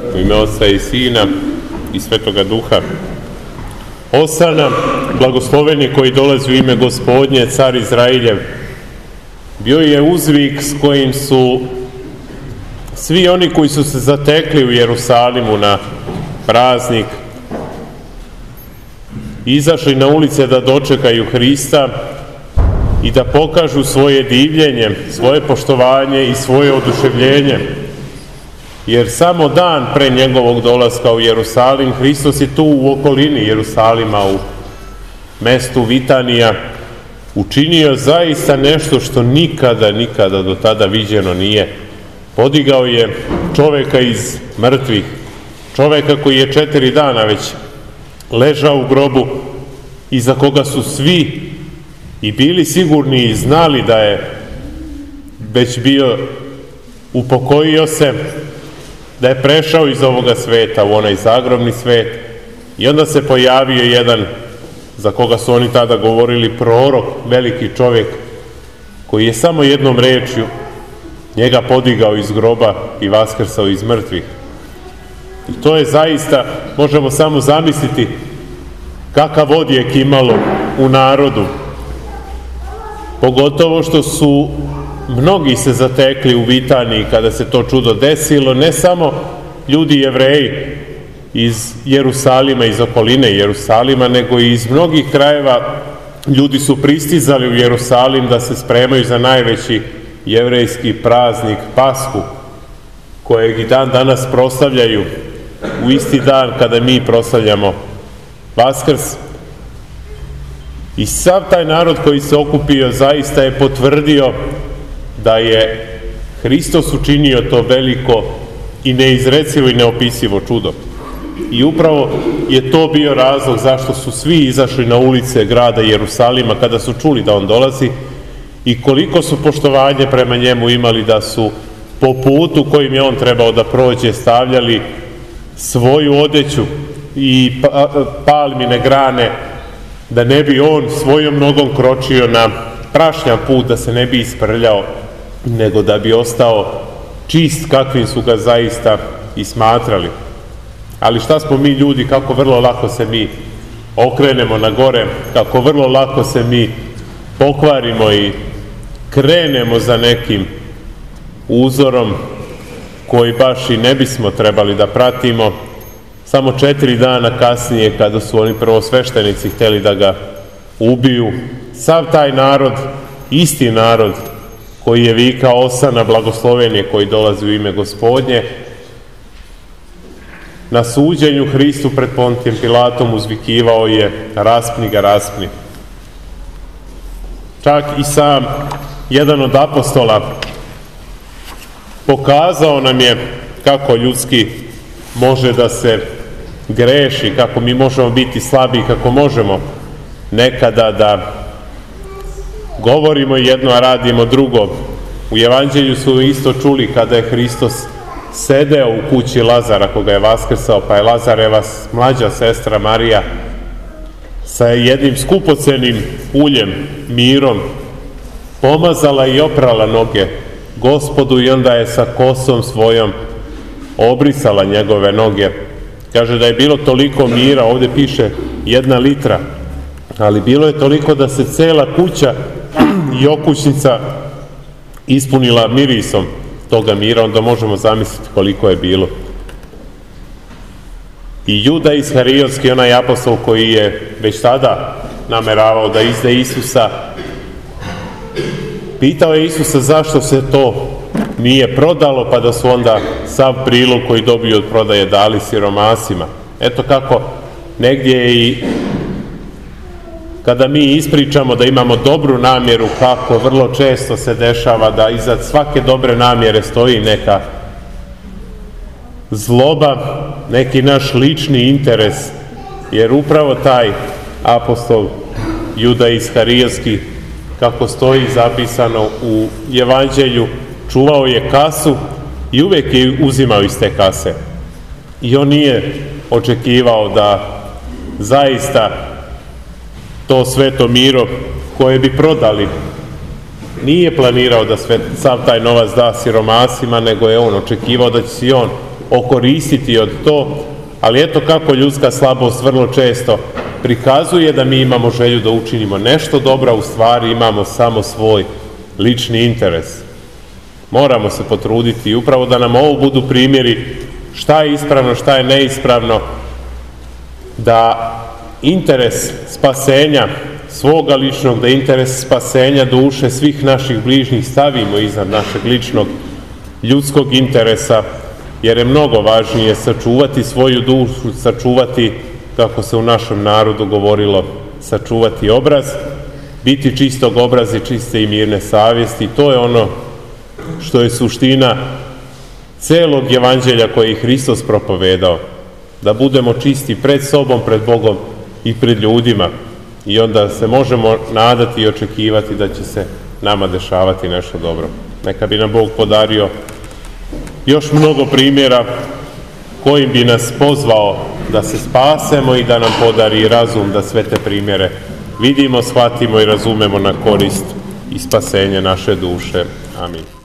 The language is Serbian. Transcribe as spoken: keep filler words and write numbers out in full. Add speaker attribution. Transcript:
Speaker 1: U ime Oca i Sina i Svetoga Duha. Osana, blagosloven je koji dolazi u ime Gospodnje, car Izrailjev. Bio je uzvik s kojim su svi oni koji su se zatekli u Jerusalimu na praznik izašli na ulice da dočekaju Hrista i da pokažu svoje divljenje, svoje poštovanje i svoje oduševljenje. Jer samo dan pre njegovog dolaska u Jerusalim, Hristos je tu u okolini Jerusalima, u mestu Vitanija, učinio zaista nešto što nikada, nikada do tada viđeno nije. Podigao je čoveka iz mrtvih, čoveka koji je četiri dana već ležao u grobu i za koga su svi i bili sigurni i znali da je već bio upokojio se, da je prešao iz ovoga sveta u onaj zagrobni svet. I onda se pojavio jedan, za koga su oni tada govorili, prorok, veliki čovjek, koji je samo jednom rečju njega podigao iz groba i vaskrsao iz mrtvih. I to je zaista, možemo samo zamisliti kakav odjek imalo u narodu. Pogotovo što su mnogi se zatekli u Vitaniji kada se to čudo desilo, ne samo ljudi Jevreji iz Jerusalima, iz okoline Jerusalima, nego i iz mnogih krajeva ljudi su pristizali u Jerusalim da se spremaju za najveći jevrejski praznik Pashu, kojeg i dan danas proslavljaju u isti dan kada mi proslavljamo Vaskrs. I sav taj narod koji se okupio zaista je potvrdio da je Hristos učinio to veliko i neizrecivo i neopisivo čudo. I upravo je to bio razlog zašto su svi izašli na ulice grada Jerusalima kada su čuli da on dolazi i koliko su poštovanje prema njemu imali, da su po putu kojim je on trebao da prođe stavljali svoju odeću i palmine grane, da ne bi on svojom nogom kročio na prašnjav put, da se ne bi isprljao, nego da bi ostao čist kakvim su ga zaista i smatrali. Ali šta smo mi ljudi, kako vrlo lako se mi okrenemo na gore, kako vrlo lako se mi pokvarimo i krenemo za nekim uzorom koji baš i ne bismo trebali da pratimo. Samo četiri dana kasnije, kada su oni prvosveštenici hteli da ga ubiju, sav taj narod, isti narod koji je vikao Osana, blagosloven je koji dolazi u ime Gospodnje, na suđenju Hristu pred Pontijem Pilatom uzvikivao je raspni ga, raspni. Čak i sam jedan od apostola pokazao nam je kako ljudski može da se greši, kako mi možemo biti slabi, kako možemo nekada da govorimo jedno, a radimo drugo. U Evanđelju su isto čuli kada je Hristos sedeo u kući Lazara koga je vaskrsao, pa je Lazareva mlađa sestra Marija sa jednim skupocenim uljem, mirom, pomazala i oprala noge Gospodu i onda je sa kosom svojom obrisala njegove noge. Kaže da je bilo toliko mira, ovdje piše jedna litra, ali bilo je toliko da se cela kuća i okućnica ispunila mirisom toga mira, onda možemo zamisliti koliko je bilo. I Juda Iskarijotski, onaj apostol koji je već tada nameravao da izde Isusa, pitao je Isusa zašto se to nije prodalo, pa da su onda sav prilog koji dobiju od prodaje dali siromasima. Eto kako negdje i kada mi ispričamo da imamo dobru namjeru, kako vrlo često se dešava da iza svake dobre namjere stoji neka zloba, neki naš lični interes, jer upravo taj apostol Juda Iskarijotski, kako stoji zapisano u Evanđelju, čuvao je kasu i uvijek je uzimao iz te kase. I on nije očekivao da zaista to sveto miro koje bi prodali, nije planirao da sve, sav taj novac da siromasima, nego je on očekivao da će si on okoristiti od to, ali eto kako ljudska slabost vrlo često prikazuje da mi imamo želju da učinimo nešto dobro, a u stvari imamo samo svoj lični interes. Moramo se potruditi upravo da nam ovo budu primjeri šta je ispravno, šta je neispravno, da interes spasenja svoga ličnog, da interes spasenja duše svih naših bližnjih stavimo iznad našeg ličnog ljudskog interesa, jer je mnogo važnije sačuvati svoju dušu, sačuvati, kako se u našem narodu govorilo, sačuvati obraz, biti čistog obraza i čiste i mirne savjesti. To je ono što je suština celog evanđelja koje je Hristos propovedao, da budemo čisti pred sobom, pred Bogom i pred ljudima, i onda se možemo nadati i očekivati da će se nama dešavati nešto dobro. Neka bi nam Bog podario još mnogo primjera kojim bi nas pozvao da se spasemo i da nam podari razum da sve te primjere vidimo, shvatimo i razumemo na korist i spasenje naše duše. Amin.